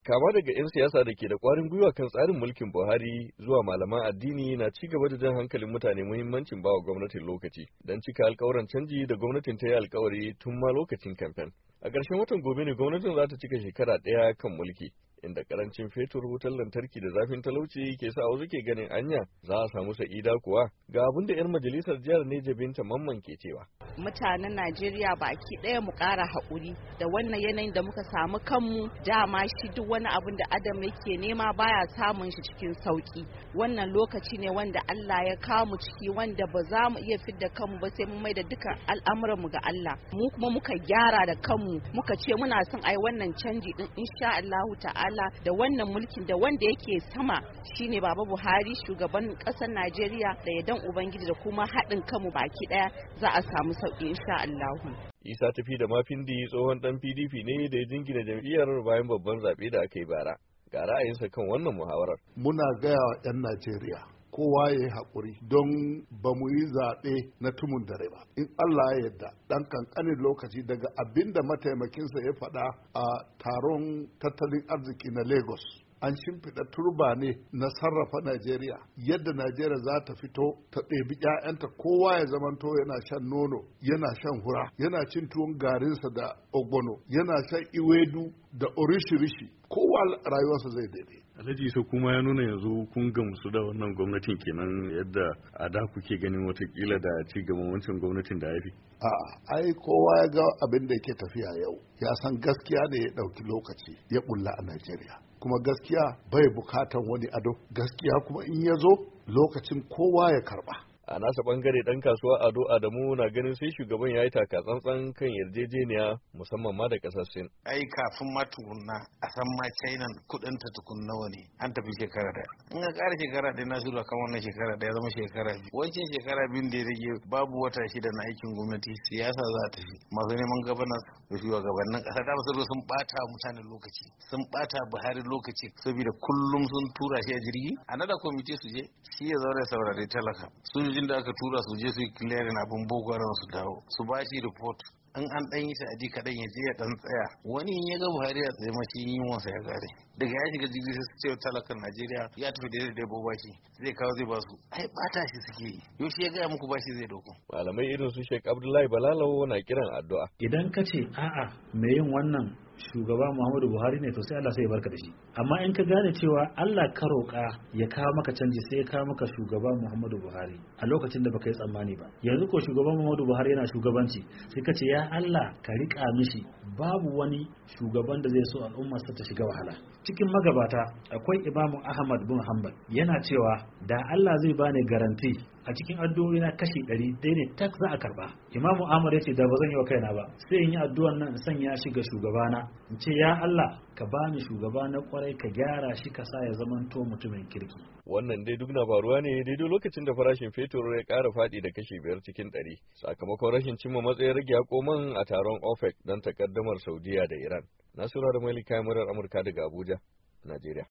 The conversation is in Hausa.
Kama daga 'yan siyasa da ke da ƙwarin gwiwa kan tsarin mulkin Buhari zuwa malaman addini na ci gaba da jan hankalin mutane muhimmancin bawa gwamnatin lokaci don cika alkawuran canji da gwamnatin ta yi alkawari tun ma lokacin kamfen. A ƙarshen watan gobe ne gwamnatin za ta cika shekara ɗaya kan mulki, inda karancin fetur, wutar lantarki da zafin talauci ke sa wasu ke ganin anya za a samu sa'ida kuwa. Ga abin da 'yar majalisar jihar Neja Binta Mamman ke cewa. Mutanen Najeriya baki ɗaya mu ƙara haƙuri da wannan yanayin da muka samu kanmu, dama shi duk wani abin da Adam yake nema baya samun shi cikin sauki. Wannan lokaci ne wanda Allah ya kawo mu ciki, wanda ba za mu iya fidda kanmu ba sai mun mai da dukkan al'amuran mu ga Allah. Mu kuma muka gyara da kanmu, muka ce muna son ai wannan canji din insha Allahu ta'ala da wannan mulkin da wanda yake sama shine Baba Buhari shugaban ƙasar Najeriya, da yardan Ubangiji da kuma haɗin kanmu baki ɗaya za a samu sauƙi insha Allahu. Isa Tafi da Mafindi tsohon ɗan PDP ne da ya jingina jam'iyyar bayan babban zaɓe da aka yi bara. Ga ra'ayinsa kan wannan muhawarar. Muna gaya wa 'yan Najeriya kowa ya yi haƙuri don ba mu yi zaɓe na tumun dare ba. In Allah ya yarda ɗan ƙanƙanin lokaci daga abin da mataimakinsa ya faɗa a taron tattalin arziki na Lagos. An shimfiɗa turba ne na sarrafa Najeriya, yadda Najeriya za ta fito ta ɗebi 'ya'yanta, kowa ya zamanto yana shan nono, yana shan hura, yana cin tuwon garinsa da ogbono, yana shan iwedu da orishirishi, kowa rayuwarsa zai daidai. Alhaji Isa kuma ya nuna yanzu kun gamsu da wannan gwamnatin kenan, yadda a da kuke ganin watakila da ci gaban wancan gwamnatin da ya fi. Ai kowa ya ga abin da yake tafiya yau, ya san gaskiya ne ya ɗauki lokaci ya bulla a Najeriya. Kuma gaskiya bai bukatan wani ado, gaskiya kuma in ya zo lokacin kowa ya karba. A nasa bangare dan kasuwa Ado Adamu na ganin sai shugaban ya yi taka tsantsan kan yarjejeniya musamman ma da kasar Sin. Ai kafin ma tukunna a san ma China kudin ta tukun nawa ne, an tafi shekara daya. In ka kara shekara daya na shirya kan wannan shekara daya zama shekara biyu. Wancan shekara biyun da ya rage babu wata shida na aikin gwamnati, siyasa za ta fi. Masu neman gabanar da shugabannin kasa da masu sun bata mutane lokaci, sun bata Buhari lokaci saboda kullum sun tura shi a jirgi. A nada kwamiti su je shi ya zauna saurare talaka. Sojojin da aka tura su je su yi clearing abin boko haram su dawo su ba shi report in an dan yi sa'adi kaɗan ya je ya dan tsaya, wani in ya ga Buhari ya tsaye mashi yin wasa ya gare daga ya shiga jirgi sai su ce talakan Najeriya ya tafi da bashi zai kawo zai ba su, ai bata shi suke yi, yau shi ya gaya muku bashi zai dauko. Malamai irin su Sheikh Abdullahi Balalawo na kiran addu'a. Idan ka ce a'a me yin wannan shugaba Muhammadu Buhari ne, to sai Allah sai ya barka da shi. Amma in ka gane cewa Allah ka roƙa ya kawo maka canji, sai ya kawo maka shugaba Muhammadu Buhari a lokacin da baka yi tsammani ba. Yanzu ko shugaban Muhammadu Buhari yana shugabanci, sai ka ce ya Allah ka riƙa mishi, babu wani shugaban da zai so al'ummarsa ta shiga wahala. Cikin magabata akwai Imamu Ahmad bin Hanbal, yana cewa da Allah zai bani garanti a cikin addu'o'i na kashi 100 dai ne tak za a karba. Imamu Ahmad ya ce da ba zan yi wa kaina ba, sai in yi addu'an nan in sanya shi ga shugabana, in ce ya Allah ka bani shugaba na kwarai, ka gyara shi, ka sa ya zamanto mutumin kirki. Wannan dai duk na faruwa ne daidai lokacin da farashin fetur ya ƙara faɗi da kashi 5 cikin 100 sakamakon rashin cimma matsayin rage hakoman a taron OPEC don takaddamar Saudiya da Iran. Nasiru da Malika, murar Amurka daga Abuja, Najeriya.